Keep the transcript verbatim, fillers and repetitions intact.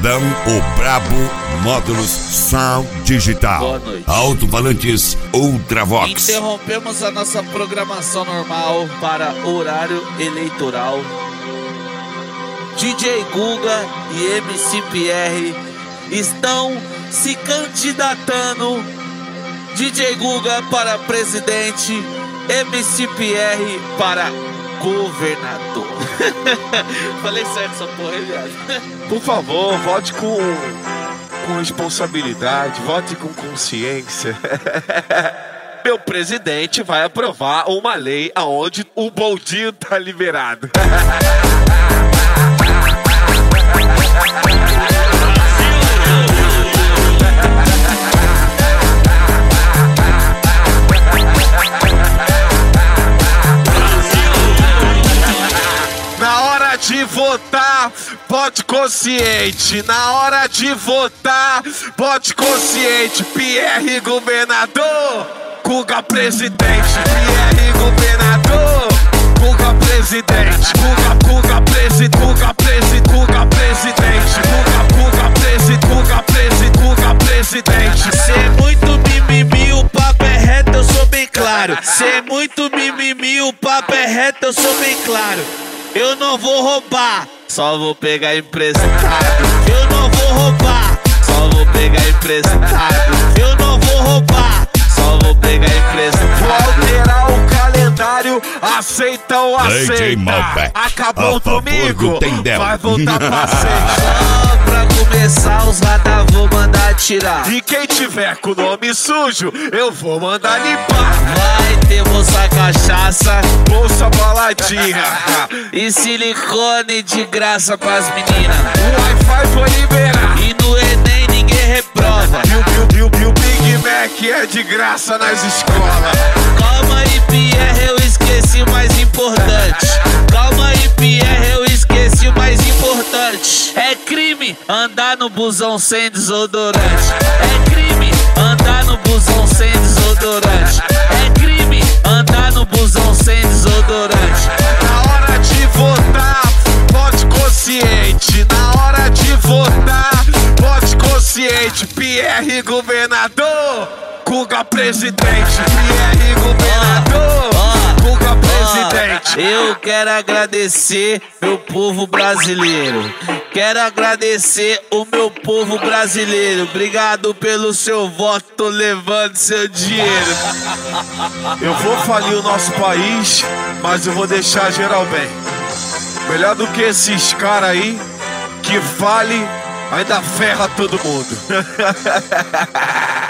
Brabão, o Brabo Módulos Sound Digital. Boa noite. Alto-falantes Ultravox. Interrompemos a nossa programação normal para horário eleitoral. D J Guga e M C P R estão se candidatando. D J Guga para presidente, M C P R para governador. Falei certo essa porra, hein, viado? Por favor, vote com, com responsabilidade, vote com consciência. Meu presidente vai aprovar uma lei aonde o boldinho tá liberado. Na hora de votar, vote consciente. Na hora de votar, vote consciente. P R governador, Guga presidente. P R governador, Guga presidente. Guga, Guga presidente. Guga presidente. Guga presidente. Guga, Guga presidente. Guga presidente. Guga presidente. Cê é muito mimimi, o papo é reto, eu sou bem claro. Cê é muito mimimi, o papo é reto, eu sou bem claro. Eu não vou roubar, só vou pegar emprestado. Eu não vou roubar, só vou pegar emprestado. Eu não vou roubar, só vou pegar emprestado. Vou alterar o calendário, aceita ou D J aceita. Malbec, Acabou a favor domingo, do Tendel. vai voltar pra sexta. Só pra começar os radar vou mandar tirar. E quem tiver com o nome sujo, eu vou mandar limpar. Vai ter bolsa cachaça Bolsa baladinha, e silicone de graça pras meninas. o Wi-Fi vou liberar. E no Enem ninguém reprova. E o, e o, e o Big Mac é de graça nas escolas. Calma aí, Pierre, eu esqueci o mais importante. Calma aí, Pierre, eu esqueci o mais importante. É crime andar no busão sem desodorante. É crime andar no busão sem desodorante. É crime andar no busão sem desodorante. Na hora de votar, vote consciente. Na hora de votar, vote consciente. P R governador, Guga presidente. P R governador, Guga presidente. Eu quero agradecer meu povo brasileiro. Quero agradecer o meu povo brasileiro. Obrigado pelo seu voto, tô levando seu dinheiro. Eu vou falir o nosso país, mas eu vou deixar geral bem. Melhor do que esses caras aí, que fale, ainda ferra todo mundo.